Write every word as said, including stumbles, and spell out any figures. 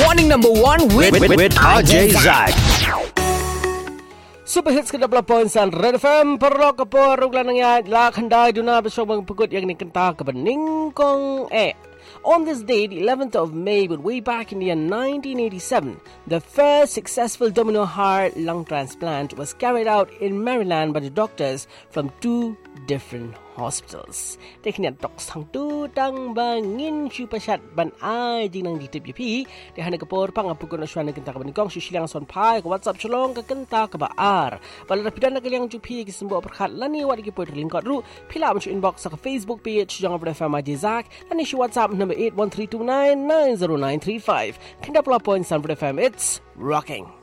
Morning number one with, with, with R J Zach. Super Hits ke double point san Red F M perlo ke por ruglan yang la khandai duna besok mengpekut yang ni kenta ke beningkong eh. On this day, the eleventh of May, but way back in the year nineteen eighty-seven, the first successful domino heart lung transplant was carried out in Maryland by the doctors from two different hospitals. Teknik dok sang tu tang bangin syupashat ban ai jing nang ditip yepi di hana kapor pang apukun aswan na kenta ka banikong susilang son pai ka WhatsApp cholong ka kenta ka baar. Bala rapidan na kalyang jupi ki sembo perkhat lani wat ki poit lingkot ru pila mo inbox sa Facebook page jang Red F M R J Zach lani si WhatsApp number eight one three two nine nine zero nine three five. Kenda pula point san Red F M, it's rocking.